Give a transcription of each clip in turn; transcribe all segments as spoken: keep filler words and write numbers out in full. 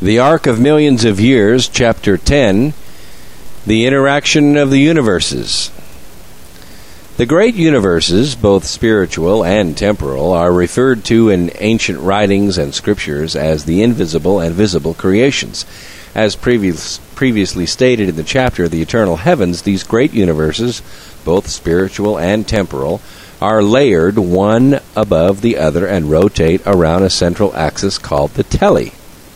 The Arc of Millions of Years, Chapter ten, The Interaction of the Universes. The great universes, both spiritual and temporal, are referred to in ancient writings and scriptures as the invisible and visible creations. As previous, previously stated in the chapter of the eternal heavens, these great universes, both spiritual and temporal, are layered one above the other and rotate around a central axis called the tele.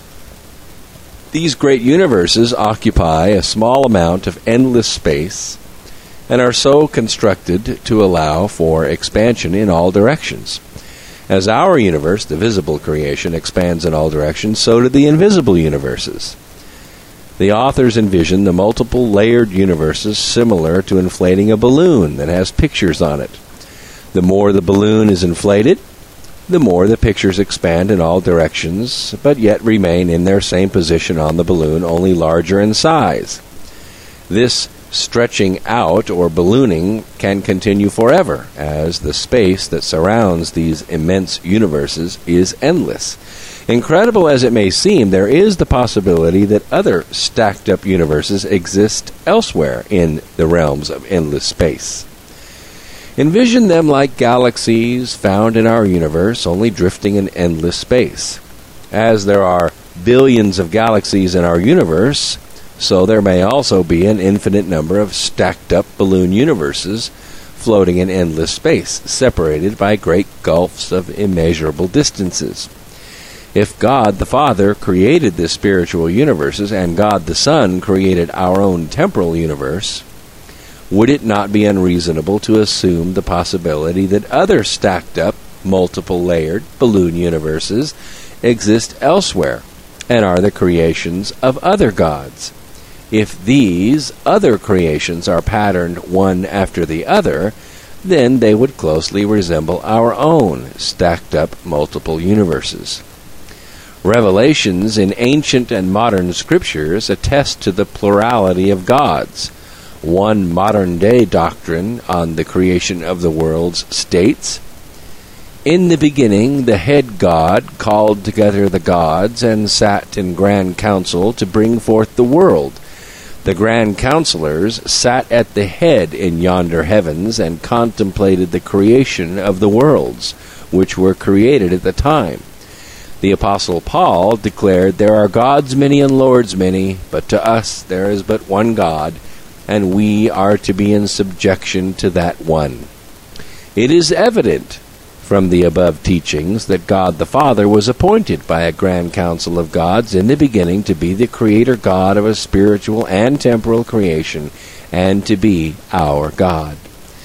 These great universes occupy a small amount of endless space and are so constructed to allow for expansion in all directions. As our universe, the visible creation, expands in all directions, so do the invisible universes. The authors envision the multiple layered universes similar to inflating a balloon that has pictures on it. The more the balloon is inflated, the more the pictures expand in all directions, but yet remain in their same position on the balloon, only larger in size. This stretching out or ballooning can continue forever, as the space that surrounds these immense universes is endless. Incredible as it may seem, there is the possibility that other stacked-up universes exist elsewhere in the realms of endless space. Envision them like galaxies found in our universe, only drifting in endless space. As there are billions of galaxies in our universe, so there may also be an infinite number of stacked-up balloon universes floating in endless space, separated by great gulfs of immeasurable distances. If God the Father created the spiritual universes and God the Son created our own temporal universe, would it not be unreasonable to assume the possibility that other stacked-up, multiple-layered balloon universes exist elsewhere and are the creations of other gods? If these other creations are patterned one after the other, then they would closely resemble our own stacked-up multiple universes. Revelations in ancient and modern scriptures attest to the plurality of gods. One modern-day doctrine on the creation of the worlds states, "In the beginning the head god called together the gods and sat in grand council to bring forth the world. The grand counselors sat at the head in yonder heavens and contemplated the creation of the worlds, which were created at the time. The Apostle Paul declared, 'There are gods many and lords many, but to us there is but one God, and we are to be in subjection to that one.' It is evident from the above teachings that God the Father was appointed by a grand council of gods in the beginning to be the creator God of a spiritual and temporal creation, and to be our God.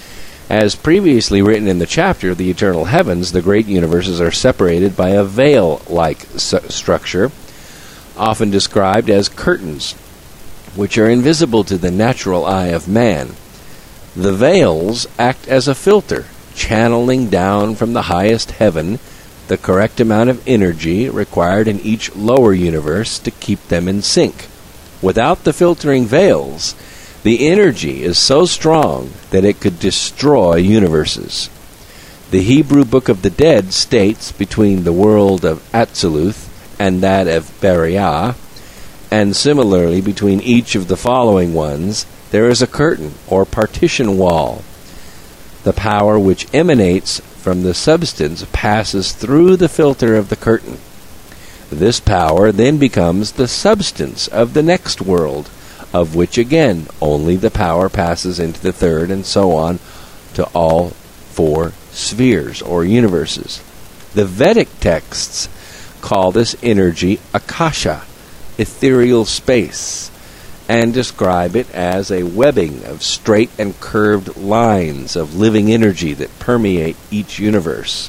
As previously written in the chapter of the eternal heavens, the great universes are separated by a veil-like su- structure, often described as curtains, which are invisible to the natural eye of man. The veils act as a filter, channeling down from the highest heaven the correct amount of energy required in each lower universe to keep them in sync. Without the filtering veils, the energy is so strong that it could destroy universes. The Hebrew Book of the Dead states between the world of Atziluth and that of Beriah, and similarly between each of the following ones, there is a curtain or partition wall. The power which emanates from the substance passes through the filter of the curtain. This power then becomes the substance of the next world, of which again only the power passes into the third, and so on to all four spheres or universes. The Vedic texts call this energy Akasha, ethereal space, and describe it as a webbing of straight and curved lines of living energy that permeate each universe.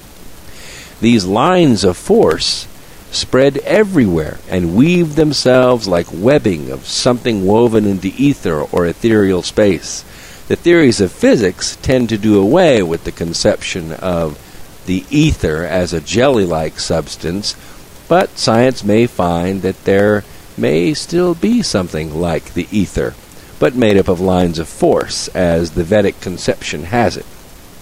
These lines of force spread everywhere and weave themselves like webbing of something woven into ether or ethereal space. The theories of physics tend to do away with the conception of the ether as a jelly-like substance, but science may find that there may still be something like the ether, but made up of lines of force, as the Vedic conception has it.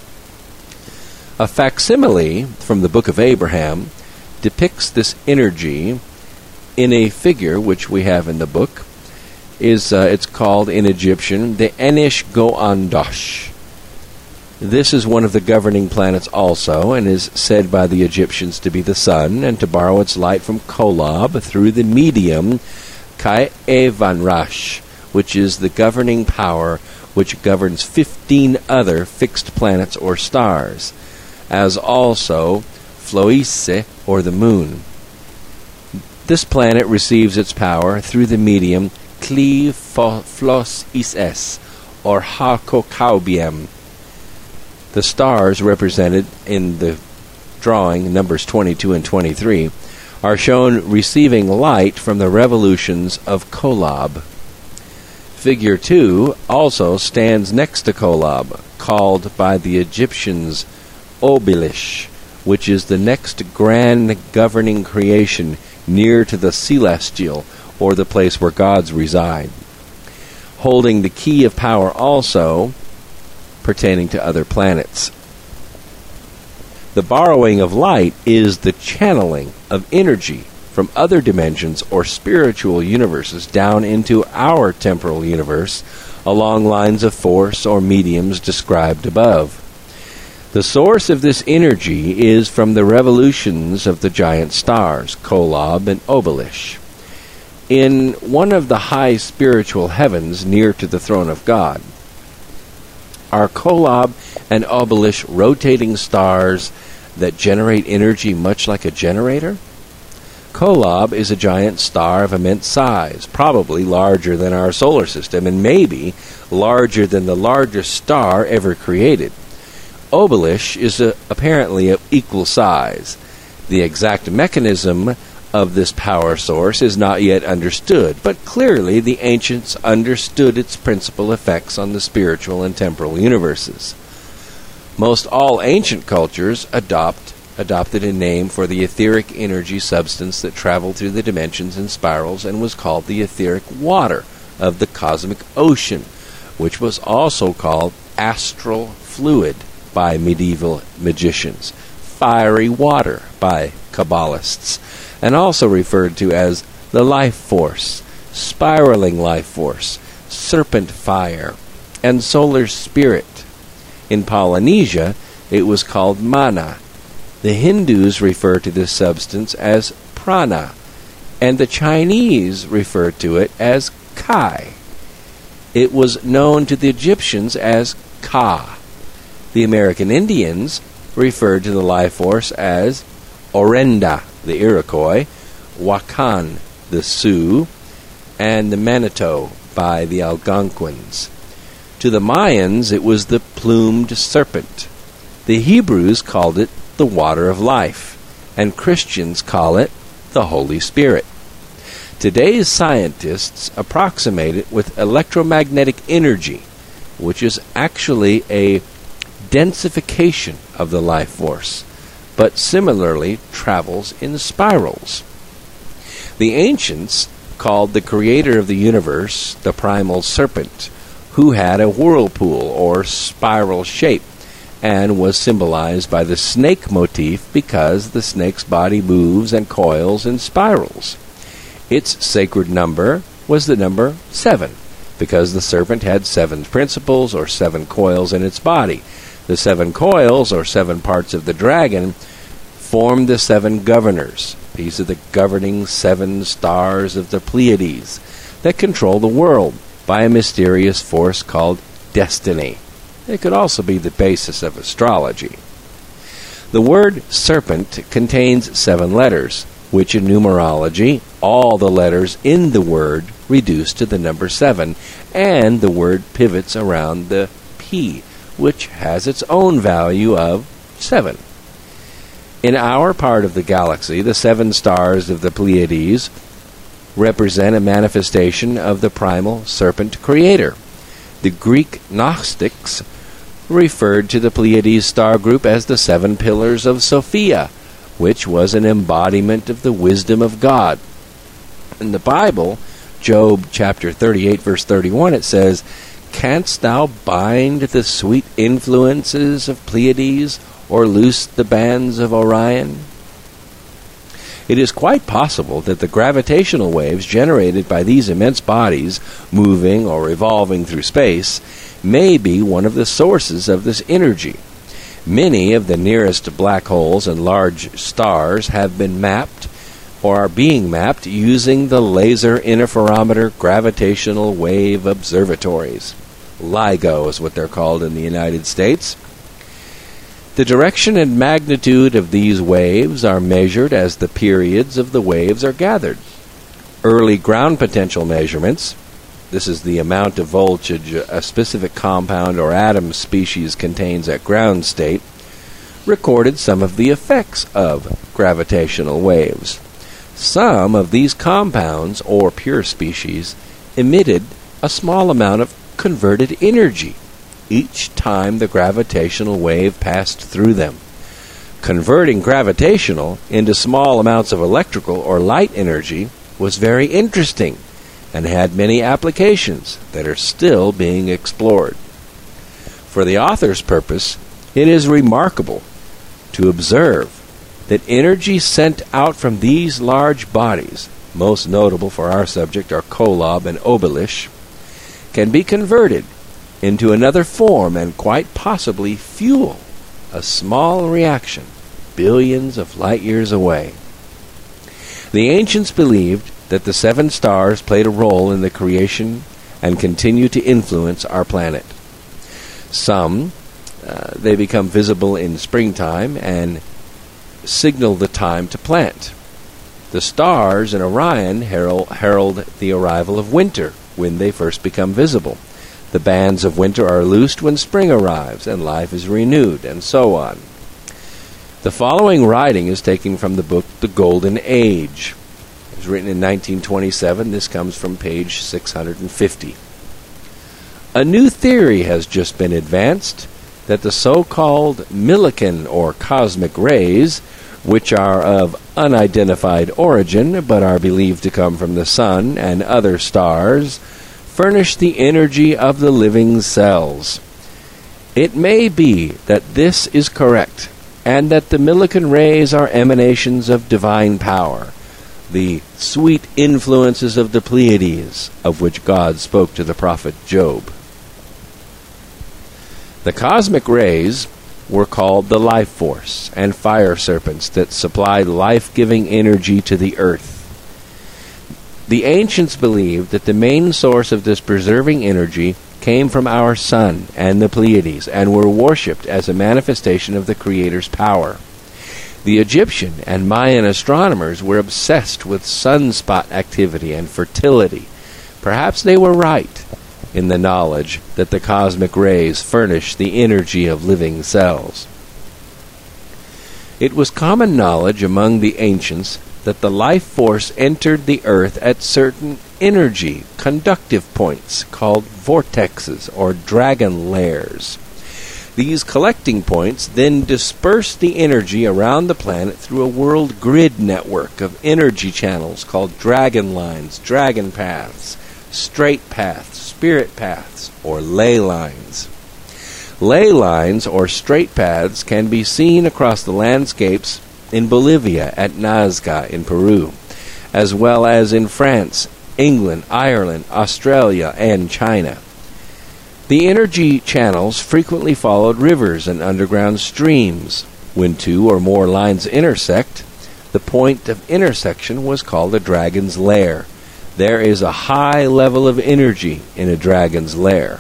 A facsimile from the Book of Abraham depicts this energy in a figure which we have in the book. Is uh, it's called in Egyptian the Enish Goandosh. This is one of the governing planets also, and is said by the Egyptians to be the sun, and to borrow its light from Kolob through the medium Kai-Evanrash, which is the governing power which governs fifteen other fixed planets or stars, as also Floise, or the moon. This planet receives its power through the medium Kli Flos Ises, or Hakokaubium. The stars represented in the drawing, numbers twenty-two and twenty-three, are shown receiving light from the revolutions of Kolob. Figure two also stands next to Kolob, called by the Egyptians Obilish, which is the next grand governing creation near to the celestial, or the place where gods reside, holding the key of power also pertaining to other planets. The borrowing of light is the channeling of energy from other dimensions or spiritual universes down into our temporal universe along lines of force or mediums described above. The source of this energy is from the revolutions of the giant stars, Kolob and Obilish. In one of the high spiritual heavens near to the throne of God, are Kolob and Obilish rotating stars that generate energy much like a generator? Kolob is a giant star of immense size, probably larger than our solar system, and maybe larger than the largest star ever created. Obilish is a, apparently of equal size. The exact mechanism of this power source is not yet understood, but clearly the ancients understood its principal effects on the spiritual and temporal universes. Most all ancient cultures adopt adopted a name for the etheric energy substance that traveled through the dimensions in spirals and was called the etheric water of the cosmic ocean, which was also called astral fluid by medieval magicians, fiery water by Kabbalists, and also referred to as the life force, spiraling life force, serpent fire, and solar spirit. In Polynesia, it was called mana. The Hindus refer to this substance as prana, and the Chinese refer to it as kai. It was known to the Egyptians as ka. The American Indians referred to the life force as Orenda, the Iroquois, Wakan, the Sioux, and the Manitou by the Algonquins. To the Mayans, it was the plumed serpent. The Hebrews called it the water of life, and Christians call it the Holy Spirit. Today's scientists approximate it with electromagnetic energy, which is actually a densification of the life force, but similarly travels in spirals. The ancients called the creator of the universe the primal serpent, who had a whirlpool or spiral shape, and was symbolized by the snake motif because the snake's body moves and coils in spirals. Its sacred number was the number seven, because the serpent had seven principles or seven coils in its body. The seven coils, or seven parts of the dragon, formed the seven governors. These are the governing seven stars of the Pleiades that control the world by a mysterious force called destiny. It could also be the basis of astrology. The word serpent contains seven letters, which in numerology, all the letters in the word reduce to the number seven, and the word pivots around the P, which has its own value of seven. In our part of the galaxy, the seven stars of the Pleiades represent a manifestation of the primal serpent creator. The Greek Gnostics referred to the Pleiades star group as the seven pillars of Sophia, which was an embodiment of the wisdom of God. In the Bible, Job chapter thirty-eight, verse thirty-one, it says, "Canst thou bind the sweet influences of Pleiades, or loose the bands of Orion?" It is quite possible that the gravitational waves generated by these immense bodies moving or revolving through space may be one of the sources of this energy. Many of the nearest black holes and large stars have been mapped or are being mapped using the Laser Interferometer Gravitational Wave Observatories. LIGO is what they're called in the United States. The direction and magnitude of these waves are measured as the periods of the waves are gathered. Early ground potential measurements, this is the amount of voltage a specific compound or atom species contains at ground state, recorded some of the effects of gravitational waves. Some of these compounds, or pure species, emitted a small amount of converted energy each time the gravitational wave passed through them. Converting gravitational into small amounts of electrical or light energy was very interesting and had many applications that are still being explored. For the author's purpose, it is remarkable to observe that energy sent out from these large bodies, most notable for our subject are Kolob and Obelisk, can be converted into another form and quite possibly fuel a small reaction billions of light years away. The ancients believed that the seven stars played a role in the creation and continue to influence our planet. Some, uh, they become visible in springtime and signal the time to plant. The stars in Orion herald, herald the arrival of winter when they first become visible. The bands of winter are loosed when spring arrives and life is renewed, and so on. The following writing is taken from the book The Golden Age. It was written in nineteen twenty-seven. This comes from page six hundred fifty. A new theory has just been advanced that the so-called Millikan or cosmic rays, which are of unidentified origin but are believed to come from the sun and other stars, furnish the energy of the living cells. It may be that this is correct, and that the Millikan rays are emanations of divine power, the sweet influences of the Pleiades, of which God spoke to the prophet Job. The cosmic rays were called the life force and fire serpents that supplied life-giving energy to the earth. The ancients believed that the main source of this preserving energy came from our sun and the Pleiades, and were worshipped as a manifestation of the Creator's power. The Egyptian and Mayan astronomers were obsessed with sunspot activity and fertility. Perhaps they were right in the knowledge that the cosmic rays furnish the energy of living cells. It was common knowledge among the ancients that the life force entered the earth at certain energy conductive points called vortexes or dragon layers. These collecting points then disperse the energy around the planet through a world grid network of energy channels called dragon lines, dragon paths, straight paths, spirit paths, or ley lines. Ley lines or straight paths can be seen across the landscapes in Bolivia at Nazca in Peru, as well as in France, England, Ireland, Australia, and China. The energy channels frequently followed rivers and underground streams. When two or more lines intersect, the point of intersection was called a dragon's lair. There is a high level of energy in a dragon's lair.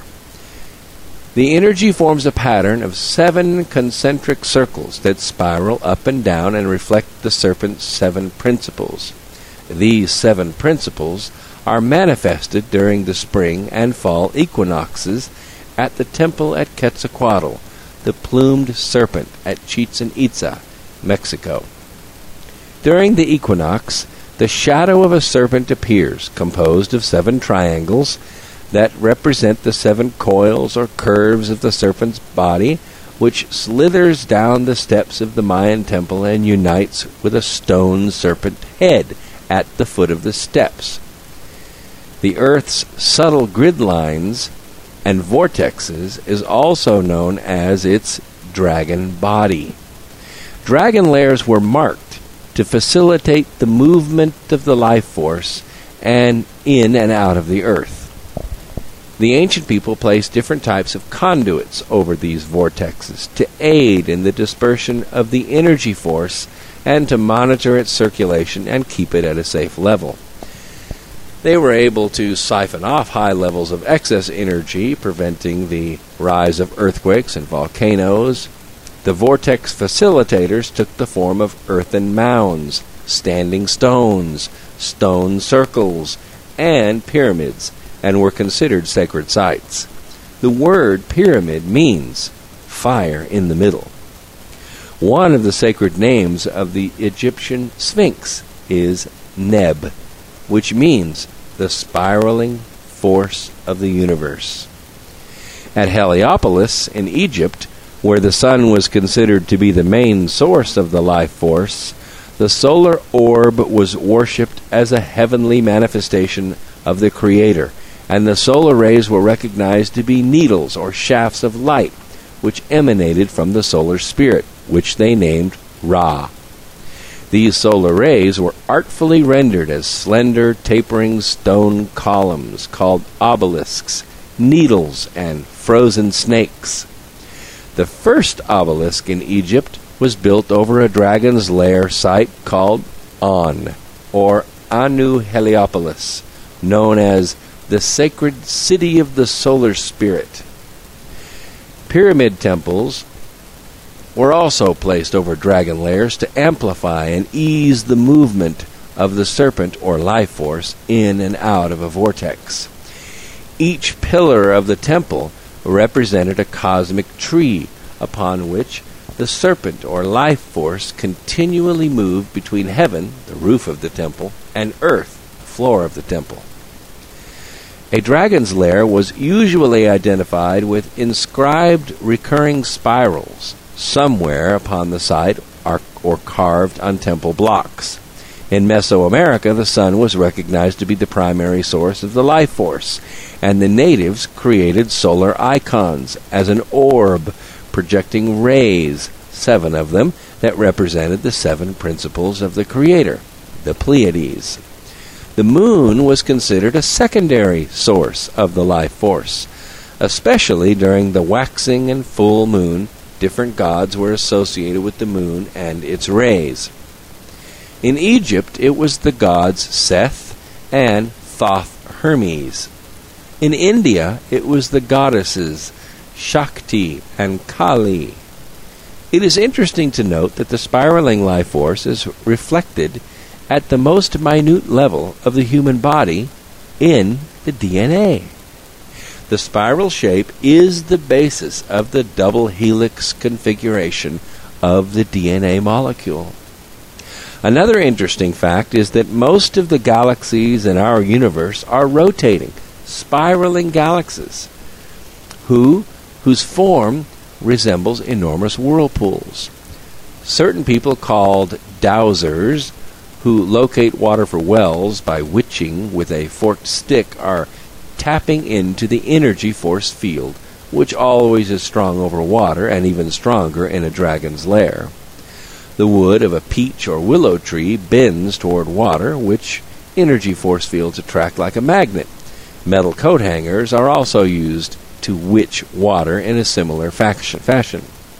The energy forms a pattern of seven concentric circles that spiral up and down and reflect the serpent's seven principles. These seven principles are manifested during the spring and fall equinoxes at the temple at Quetzalcoatl, the plumed serpent at Chichen Itza, Mexico. During the equinox, the shadow of a serpent appears, composed of seven triangles that represent the seven coils or curves of the serpent's body, which slithers down the steps of the Mayan temple and unites with a stone serpent head at the foot of the steps. The Earth's subtle grid lines and vortexes is also known as its dragon body. Dragon lairs were marked to facilitate the movement of the life force and in and out of the earth. The ancient people placed different types of conduits over these vortexes to aid in the dispersion of the energy force and to monitor its circulation and keep it at a safe level. They were able to siphon off high levels of excess energy, preventing the rise of earthquakes and volcanoes. The vortex facilitators took the form of earthen mounds, standing stones, stone circles, and pyramids, and were considered sacred sites. The word pyramid means fire in the middle. One of the sacred names of the Egyptian Sphinx is Neb, which means the spiraling force of the universe. At Heliopolis in Egypt, where the sun was considered to be the main source of the life force, the solar orb was worshipped as a heavenly manifestation of the Creator, and the solar rays were recognized to be needles or shafts of light, which emanated from the solar spirit, which they named Ra. These solar rays were artfully rendered as slender, tapering stone columns called obelisks, needles, and frozen snakes. The first obelisk in Egypt was built over a dragon's lair site called On, or Anu Heliopolis, known as the sacred city of the solar spirit. Pyramid temples were also placed over dragon lairs to amplify and ease the movement of the serpent or life force in and out of a vortex. Each pillar of the temple represented a cosmic tree upon which the serpent or life force continually moved between heaven, the roof of the temple, and earth, the floor of the temple. A dragon's lair was usually identified with inscribed recurring spirals somewhere upon the site or, or carved on temple blocks. In Mesoamerica, the sun was recognized to be the primary source of the life force, and the natives created solar icons as an orb projecting rays, seven of them, that represented the seven principles of the Creator, the Pleiades. The moon was considered a secondary source of the life force. Especially during the waxing and full moon, different gods were associated with the moon and its rays. In Egypt, it was the gods Seth and Thoth Hermes. In India, it was the goddesses Shakti and Kali. It is interesting to note that the spiraling life force is reflected at the most minute level of the human body in the D N A. The spiral shape is the basis of the double helix configuration of the D N A molecule. Another interesting fact is that most of the galaxies in our universe are rotating, spiraling galaxies, who, whose form resembles enormous whirlpools. Certain people called dowsers, who locate water for wells by witching with a forked stick, are tapping into the energy force field, which always is strong over water and even stronger in a dragon's lair. The wood of a peach or willow tree bends toward water, which energy force fields attract like a magnet. Metal coat hangers are also used to witch water in a similar fashion.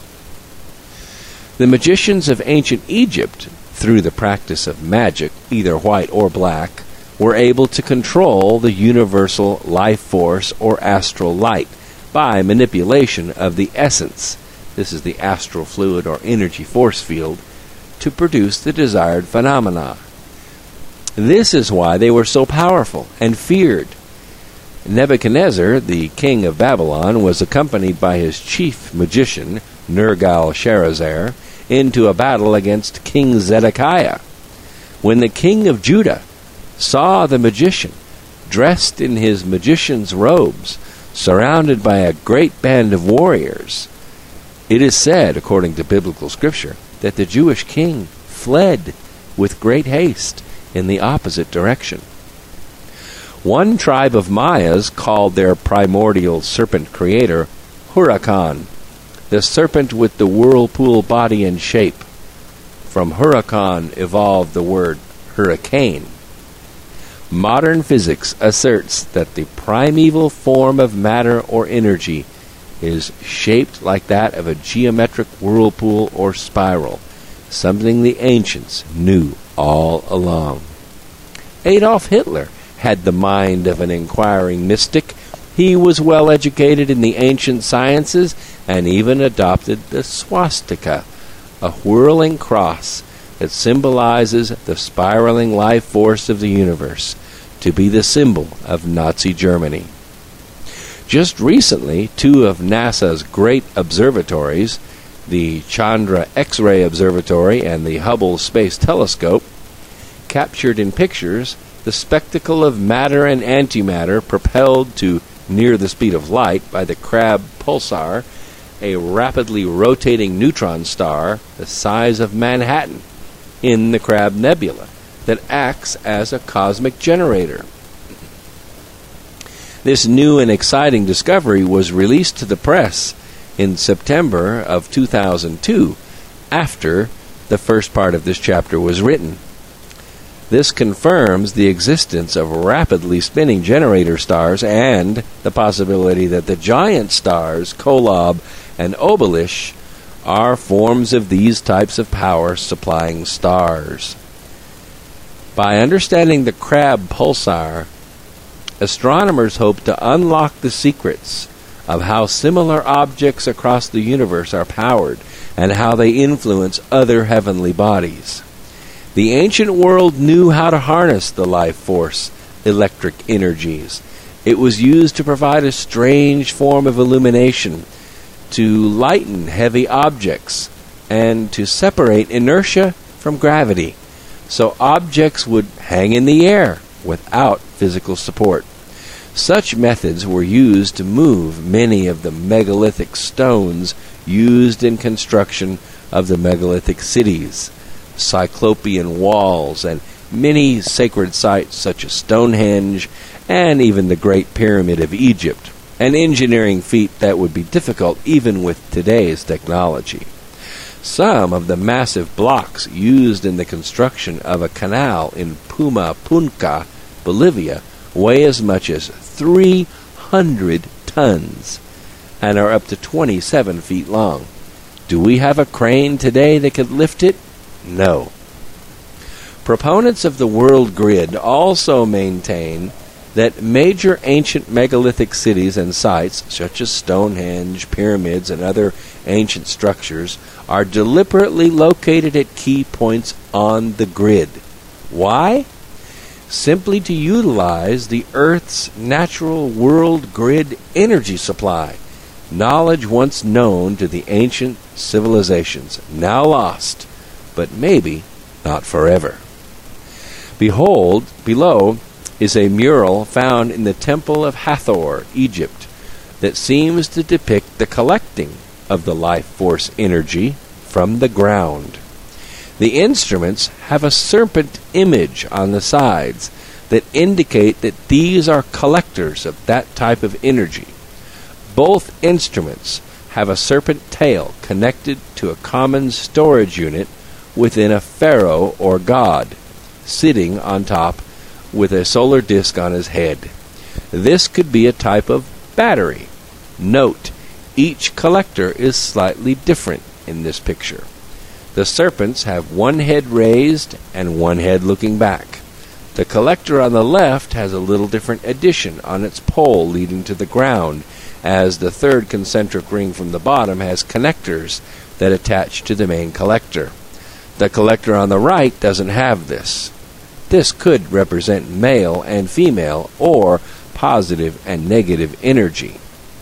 The magicians of ancient Egypt, through the practice of magic, either white or black, were able to control the universal life force or astral light by manipulation of the essence, this is the astral fluid or energy force field, to produce the desired phenomena. This is why they were so powerful and feared. Nebuchadnezzar, the king of Babylon, was accompanied by his chief magician, Nergal-Sharezer, into a battle against King Zedekiah. When the king of Judah saw the magician, dressed in his magician's robes, surrounded by a great band of warriors, it is said, according to biblical scripture, that the Jewish king fled with great haste in the opposite direction. One tribe of Mayas called their primordial serpent creator Huracan, the serpent with the whirlpool body and shape. From huracan evolved the word hurricane. Modern physics asserts that the primeval form of matter or energy is shaped like that of a geometric whirlpool or spiral, something the ancients knew all along. Adolf Hitler had the mind of an inquiring mystic. He was well educated in the ancient sciences and even adopted the swastika, a whirling cross that symbolizes the spiraling life force of the universe, to be the symbol of Nazi Germany. Just recently, two of NASA's great observatories, the Chandra X-ray Observatory and the Hubble Space Telescope, captured in pictures the spectacle of matter and antimatter propelled to near the speed of light by the Crab pulsar, a rapidly rotating neutron star the size of Manhattan in the Crab Nebula that acts as a cosmic generator. This new and exciting discovery was released to the press in September of two thousand two, after the first part of this chapter was written. This confirms the existence of rapidly spinning generator stars and the possibility that the giant stars Kolob and Obelisk are forms of these types of power-supplying stars. By understanding the Crab pulsar, astronomers hope to unlock the secrets of how similar objects across the universe are powered and how they influence other heavenly bodies. The ancient world knew how to harness the life force, electric energies. It was used to provide a strange form of illumination, to lighten heavy objects, and to separate inertia from gravity, so objects would hang in the air without physical support. Such methods were used to move many of the megalithic stones used in construction of the megalithic cities, Cyclopean walls, and many sacred sites such as Stonehenge and even the Great Pyramid of Egypt, an engineering feat that would be difficult even with today's technology. Some of the massive blocks used in the construction of a canal in Puma Punka, Bolivia, weigh as much as three hundred tons and are up to twenty-seven feet long. Do we have a crane today that could lift it? No. Proponents of the world grid also maintain that major ancient megalithic cities and sites, such as Stonehenge, pyramids, and other ancient structures, are deliberately located at key points on the grid. Why? Simply to utilize the Earth's natural world grid energy supply, knowledge once known to the ancient civilizations, now lost, but maybe not forever. Behold, below is a mural found in the Temple of Hathor, Egypt, that seems to depict the collecting of the life force energy from the ground. The instruments have a serpent image on the sides that indicate that these are collectors of that type of energy. Both instruments have a serpent tail connected to a common storage unit within a pharaoh or god, sitting on top with a solar disk on his head. This could be a type of battery. Note, each collector is slightly different in this picture. The serpents have one head raised and one head looking back. The collector on the left has a little different addition on its pole leading to the ground, as the third concentric ring from the bottom has connectors that attach to the main collector. The collector on the right doesn't have this. This could represent male and female or positive and negative energy.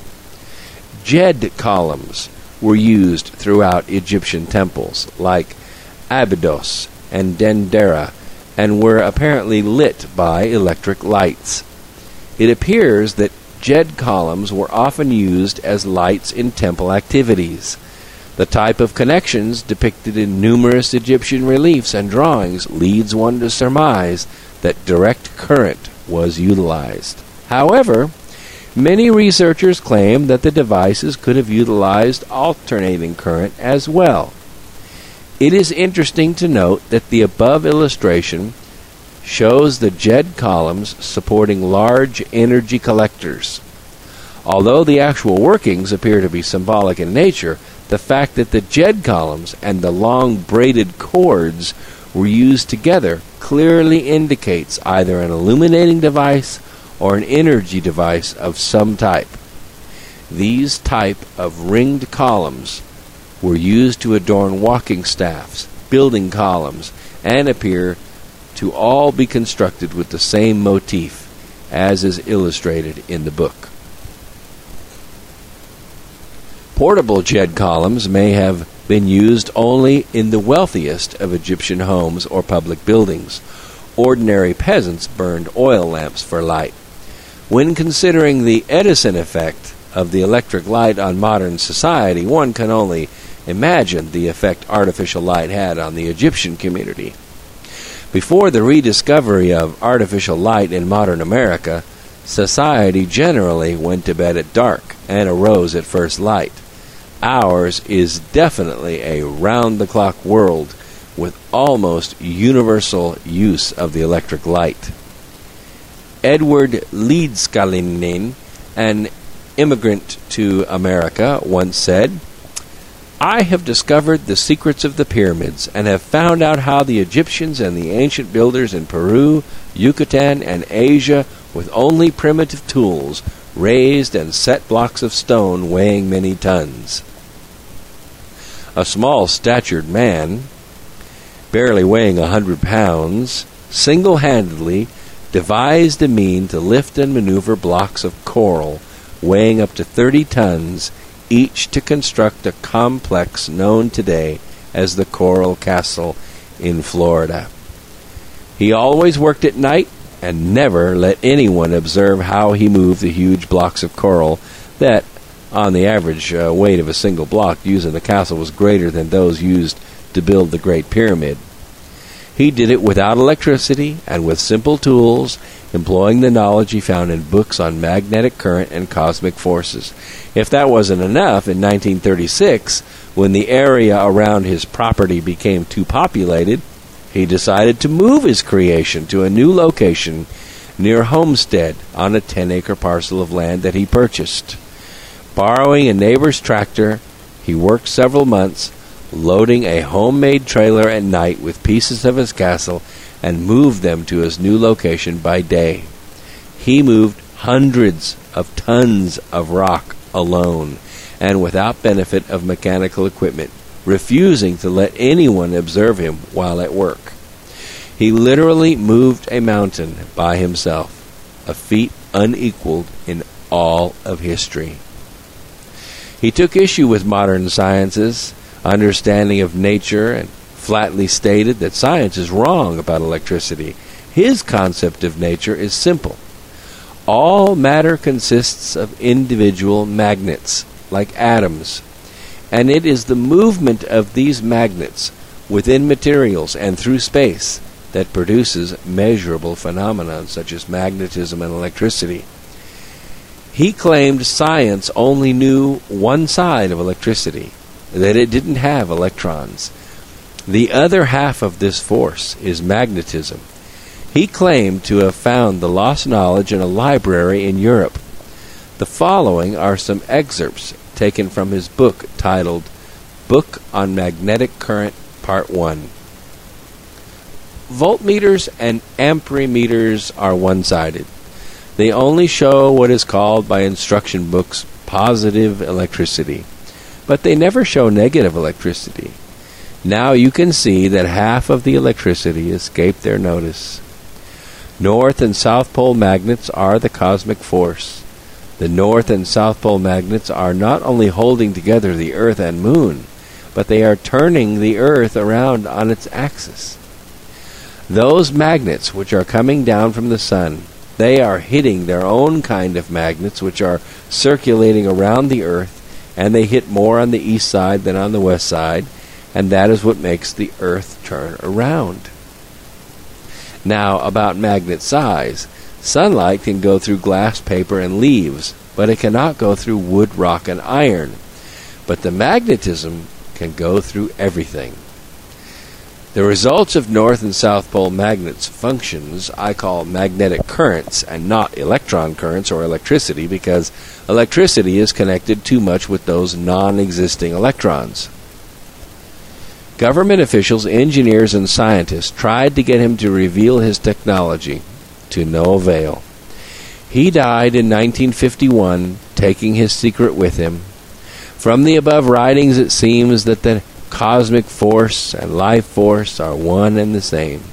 Jed columns were used throughout Egyptian temples like Abydos and Dendera and were apparently lit by electric lights. It appears that Jed columns were often used as lights in temple activities. The type of connections depicted in numerous Egyptian reliefs and drawings leads one to surmise that direct current was utilized. However, many researchers claim that the devices could have utilized alternating current as well. It is interesting to note that the above illustration shows the J E D columns supporting large energy collectors. Although the actual workings appear to be symbolic in nature, the fact that the J E D columns and the long braided cords were used together clearly indicates either an illuminating device or an energy device of some type. These type of ringed columns were used to adorn walking staffs, building columns, and appear to all be constructed with the same motif as is illustrated in the book. Portable J E D columns may have been used only in the wealthiest of Egyptian homes or public buildings. Ordinary peasants burned oil lamps for light. When considering the Edison effect of the electric light on modern society, one can only imagine the effect artificial light had on the Egyptian community. Before the rediscovery of artificial light in modern America, society generally went to bed at dark and arose at first light. Ours is definitely a round-the-clock world with almost universal use of the electric light. Edward Leedskalnin, an immigrant to America, once said, "I have discovered the secrets of the pyramids and have found out how the Egyptians and the ancient builders in Peru, Yucatan, and Asia, with only primitive tools, raised and set blocks of stone weighing many tons." A small-statured man, barely weighing a hundred pounds, single-handedly devised a mean to lift and maneuver blocks of coral weighing up to thirty tons, each to construct a complex known today as the Coral Castle in Florida. He always worked at night and never let anyone observe how he moved the huge blocks of coral that, on the average uh, weight of a single block used in the castle, was greater than those used to build the Great Pyramid. He did it without electricity and with simple tools, employing the knowledge he found in books on magnetic current and cosmic forces. If that wasn't enough, in nineteen thirty-six, when the area around his property became too populated, he decided to move his creation to a new location near Homestead on a ten-acre parcel of land that he purchased. Borrowing a neighbor's tractor, he worked several months, loading a homemade trailer at night with pieces of his castle, and moved them to his new location by day. He moved hundreds of tons of rock alone, and without benefit of mechanical equipment, refusing to let anyone observe him while at work. He literally moved a mountain by himself, a feat unequaled in all of history. He took issue with modern science's understanding of nature and flatly stated that science is wrong about electricity. His concept of nature is simple. All matter consists of individual magnets, like atoms, and it is the movement of these magnets within materials and through space that produces measurable phenomena such as magnetism and electricity. He claimed science only knew one side of electricity, that it didn't have electrons. The other half of this force is magnetism. He claimed to have found the lost knowledge in a library in Europe. The following are some excerpts taken from his book titled Book on Magnetic Current, Part one. Voltmeters and amperemeters are one-sided. They only show what is called by instruction books positive electricity, but they never show negative electricity. Now you can see that half of the electricity escaped their notice. North and South Pole magnets are the cosmic force. The North and South Pole magnets are not only holding together the Earth and Moon, but they are turning the Earth around on its axis. Those magnets which are coming down from the Sun, they are hitting their own kind of magnets which are circulating around the Earth, and they hit more on the east side than on the west side, and that is what makes the Earth turn around. Now, about magnet size. Sunlight can go through glass, paper, and leaves, but it cannot go through wood, rock, and iron. But the magnetism can go through everything. The results of north and south pole magnets' functions I call magnetic currents and not electron currents or electricity, because electricity is connected too much with those non-existing electrons. Government officials, engineers, and scientists tried to get him to reveal his technology, to no avail. He died in nineteen fifty-one, taking his secret with him. From the above writings it seems that the cosmic force and life force are one and the same.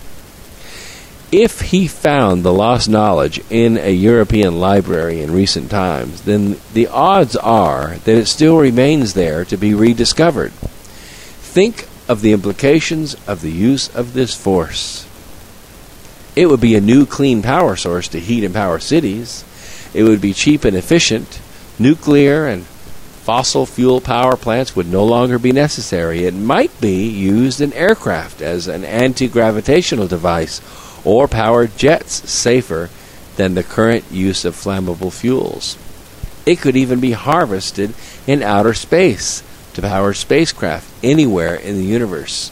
If he found the lost knowledge in a European library in recent times, then the odds are that it still remains there to be rediscovered. Think of the implications of the use of this force. It would be a new clean power source to heat and power cities. It would be cheap and efficient. Nuclear and fossil fuel power plants would no longer be necessary. It might be used in aircraft as an anti-gravitational device, or powered jets safer than the current use of flammable fuels. It could even be harvested in outer space to power spacecraft anywhere in the universe.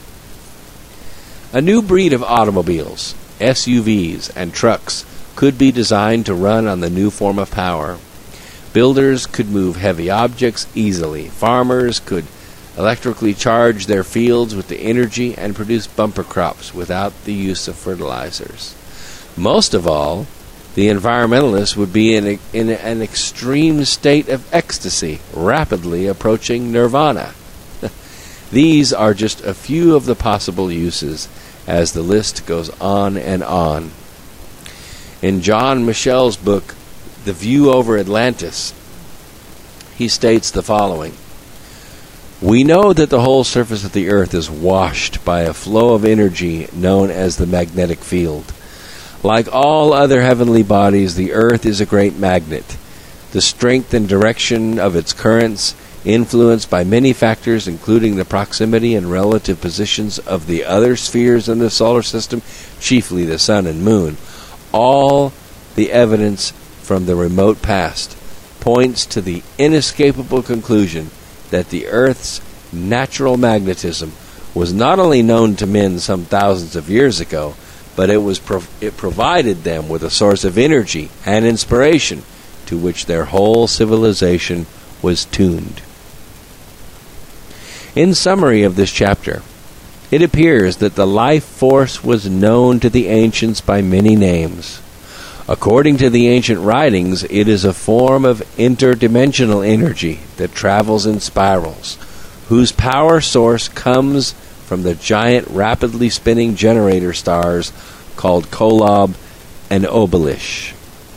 A new breed of automobiles, S U Vs, and trucks could be designed to run on the new form of power. Builders could move heavy objects easily. Farmers could electrically charge their fields with the energy and produce bumper crops without the use of fertilizers. Most of all, the environmentalists would be in, a, in an extreme state of ecstasy, rapidly approaching nirvana. These are just a few of the possible uses, as the list goes on and on. In John Michel's book, The View Over Atlantis, he states the following: "We know that the whole surface of the earth is washed by a flow of energy known as the magnetic field. Like all other heavenly bodies, the earth is a great magnet. The strength and direction of its currents, influenced by many factors, including the proximity and relative positions of the other spheres in the solar system, chiefly the sun and moon, all the evidence from the remote past points to the inescapable conclusion that the Earth's natural magnetism was not only known to men some thousands of years ago, but it was prov- it provided them with a source of energy and inspiration to which their whole civilization was tuned." In summary of this chapter, it appears that the life force was known to the ancients by many names. According to the ancient writings, it is a form of interdimensional energy that travels in spirals, whose power source comes from the giant rapidly spinning generator stars called Kolob and Obelish.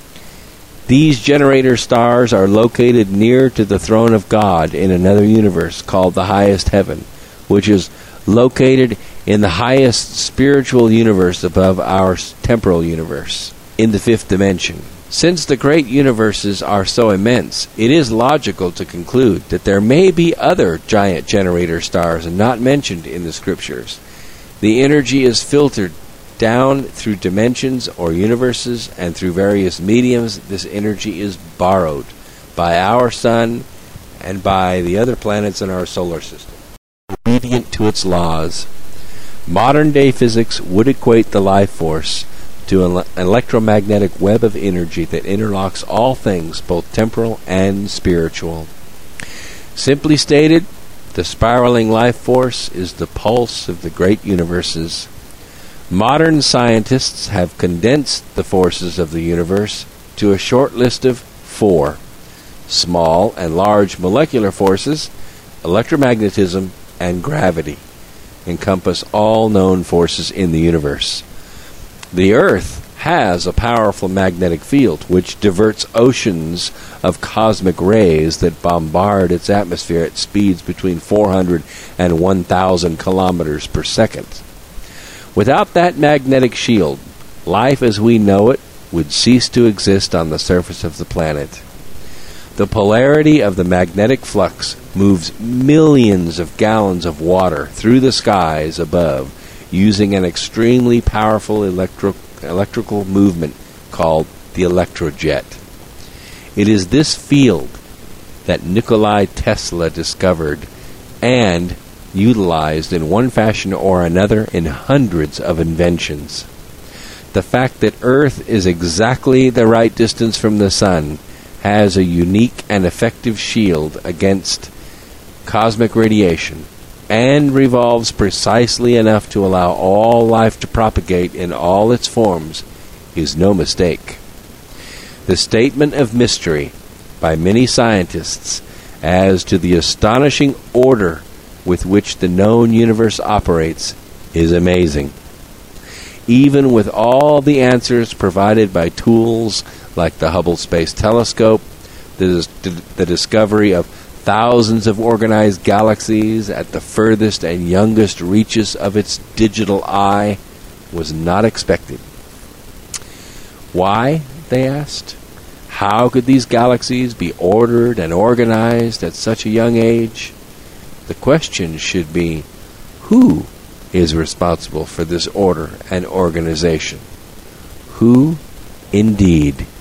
These generator stars are located near to the throne of God in another universe called the highest heaven, which is located in the highest spiritual universe above our temporal universe, in the fifth dimension. Since the great universes are so immense, it is logical to conclude that there may be other giant generator stars not mentioned in the scriptures. The energy is filtered down through dimensions or universes, and through various mediums this energy is borrowed by our sun and by the other planets in our solar system, obedient to its laws. Modern-day physics would equate the life force to an electromagnetic web of energy that interlocks all things, both temporal and spiritual. Simply stated, the spiraling life force is the pulse of the great universes. Modern scientists have condensed the forces of the universe to a short list of four: small and large molecular forces, electromagnetism, and gravity encompass all known forces in the universe. The Earth has a powerful magnetic field which diverts oceans of cosmic rays that bombard its atmosphere at speeds between four hundred and one thousand kilometers per second. Without that magnetic shield, life as we know it would cease to exist on the surface of the planet. The polarity of the magnetic flux moves millions of gallons of water through the skies above using an extremely powerful electro- electrical movement called the electrojet. It is this field that Nikola Tesla discovered and utilized in one fashion or another in hundreds of inventions. The fact that Earth is exactly the right distance from the Sun has a unique and effective shield against cosmic radiation and revolves precisely enough to allow all life to propagate in all its forms is no mistake. The statement of mystery by many scientists as to the astonishing order with which the known universe operates is amazing. Even with all the answers provided by tools like the Hubble Space Telescope, the, the discovery of thousands of organized galaxies at the furthest and youngest reaches of its digital eye was not expected. Why, they asked? How could these galaxies be ordered and organized at such a young age? The question should be, who is responsible for this order and organization? Who, indeed?